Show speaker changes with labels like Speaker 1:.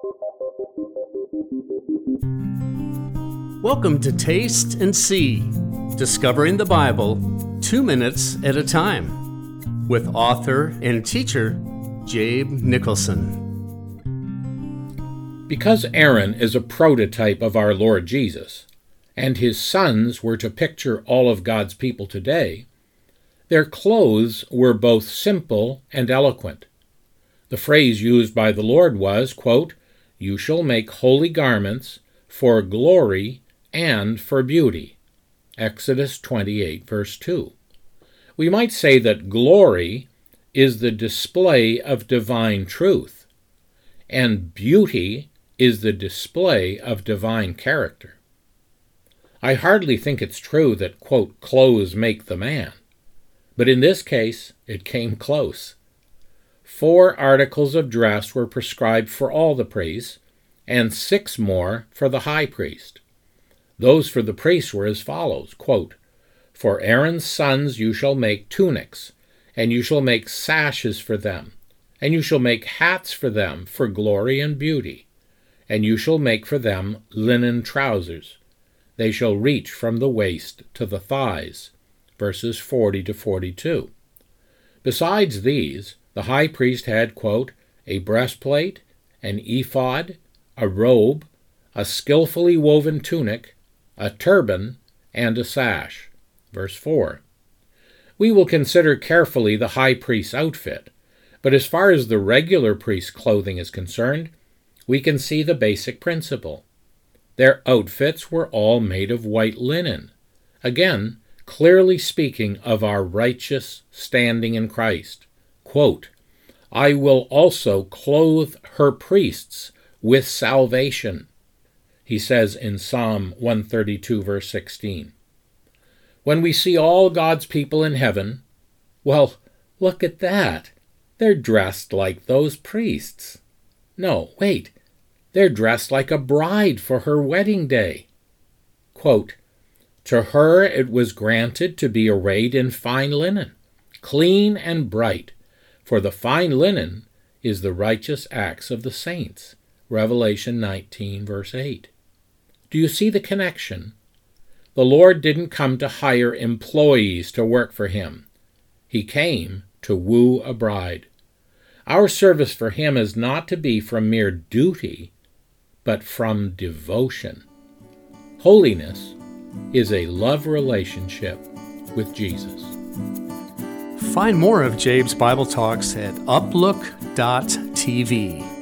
Speaker 1: Welcome to Taste and See, Discovering the Bible 2 minutes at a time, with author and teacher Jabe Nicholson.
Speaker 2: Because Aaron is a prototype of our Lord Jesus, and his sons were to picture all of God's people today, their clothes were both simple and eloquent. The phrase used by the Lord was, quote, "You shall make holy garments for glory and for beauty." Exodus 28, verse 2. We might say that glory is the display of divine truth, and beauty is the display of divine character. I hardly think it's true that, quote, "clothes make the man," but in this case, it came close. 4 articles of dress were prescribed for all the priests, and 6 more for the high priest. Those for the priests were as follows, quote, "For Aaron's sons you shall make tunics, and you shall make sashes for them, and you shall make hats for them for glory and beauty, and you shall make for them linen trousers. They shall reach from the waist to the thighs," verses 40 to 42. Besides these, the high priest had, quote, "a breastplate, an ephod, a robe, a skillfully woven tunic, a turban, and a sash," verse 4. We will consider carefully the high priest's outfit, but as far as the regular priest's clothing is concerned, we can see the basic principle. Their outfits were all made of white linen, again, clearly speaking of our righteous standing in Christ. Quote, "I will also clothe her priests with salvation," he says in Psalm 132, verse 16. When we see all God's people in heaven, well, look at that. They're dressed like those priests. No, wait. They're dressed like a bride for her wedding day. Quote, "To her it was granted to be arrayed in fine linen, clean and bright, for the fine linen is the righteous acts of the saints." Revelation 19, verse 8. Do you see the connection? The Lord didn't come to hire employees to work for him. He came to woo a bride. Our service for him is not to be from mere duty, but from devotion. Holiness is a love relationship with Jesus.
Speaker 1: Find more of Jabe's Bible Talks at uplook.tv.